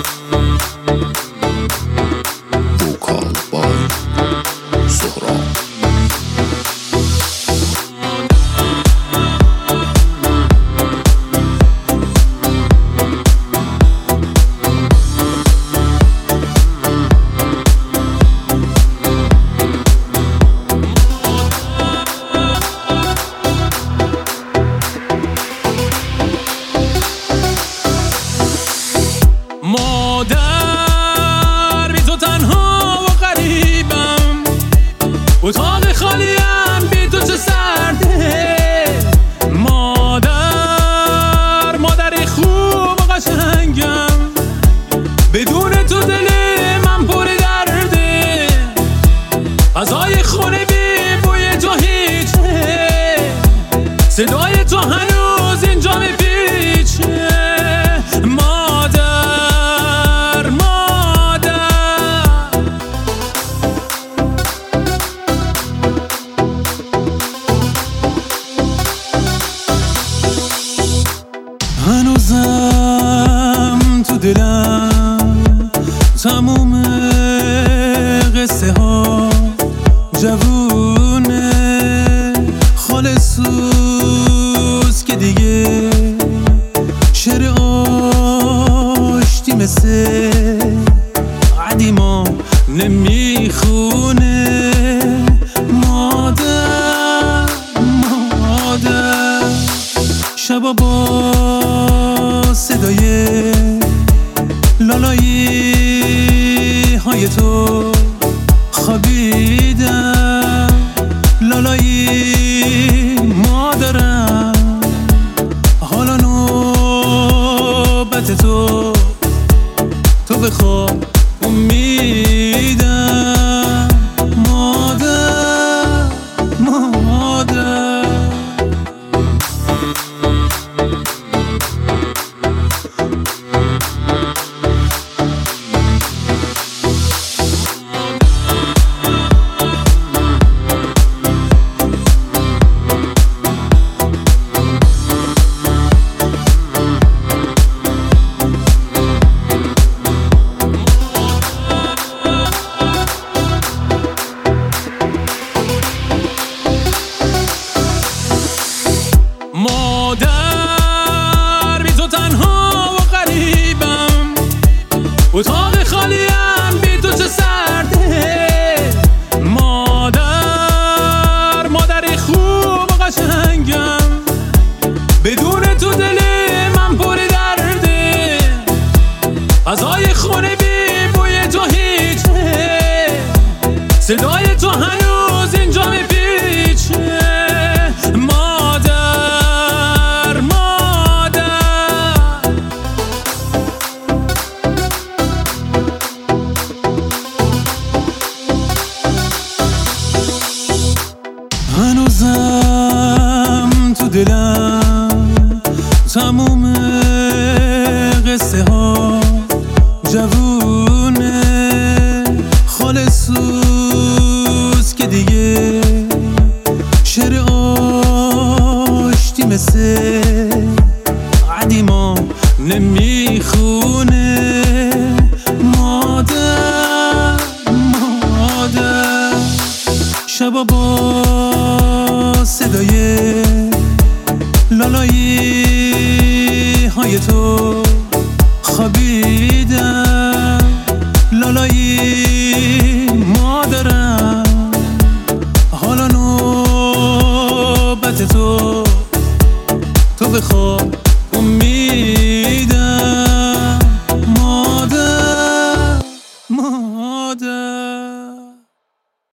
Vocal by Sohrab. مادر بی تو تنها و غریبم، اتاق خالیم بی تو چه سرده. مادر خوب و قشنگم، بدون تو دل من پر درده. غذای خونه بی بوی تو هیچه، صدای تو هنوز اینجا میپیچه. هنوزم تو دلم تموم قصه ها جوونه، خالصوز که دیگه شعر آشتی مثل قدیما نمیخونه. مادر شبا با صدای لالایی های تو خوابیدم. لالایی مادرم، حالا نوبت تو بخواب امیدم. مادر مادر بی تو تنها و غریبم، اتاق خالیم بی تو چه سرده. مادر خوب و قشنگم، بدون تو دل من پر درده. غذای خونه بی بوی تو هیچه، صدای تو هنوز اینجا میپیچه. هنوزم تو دلم تموم قصه ها جوونه، خالصوز که دیگه شعر آشتی مثل قدیما نمیخونه. مادر شبا با صدای لالایی های تو خوابیدم. لالایی مادرم، حالا نوبت تو بخواب امیدم.